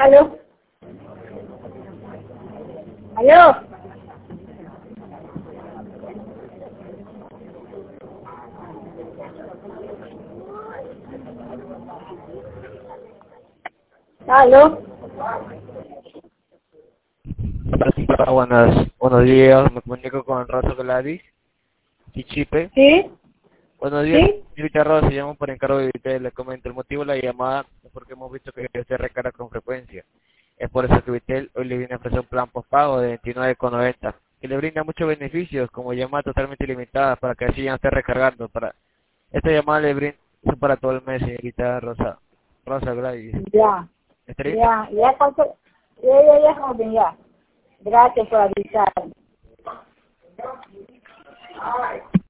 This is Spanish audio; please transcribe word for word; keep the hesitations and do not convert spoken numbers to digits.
¿Aló? ¿Aló? ¿Aló? Hola, buenas, buenos días, me comunico con Rosa Gladys, Chichipe. ¿Sí? Buenos días, ¿Sí? señorita Rosa, llamo por encargo de usted, le comento el motivo de la llamada es porque hemos visto que usted recarga con frecuencia. Es por eso que Vitel hoy le viene a ofrecer un plan postpago de veintinueve con noventa que le brinda muchos beneficios como llamada totalmente ilimitada para que así ya no esté recargando. Para esta llamada le brinda para todo el mes, señorita Rosa, Rosa Gladys. Ya, ¿Estaría ya, ya, cuánto, ya, ya, ya, joven, ya. Gracias por avisar.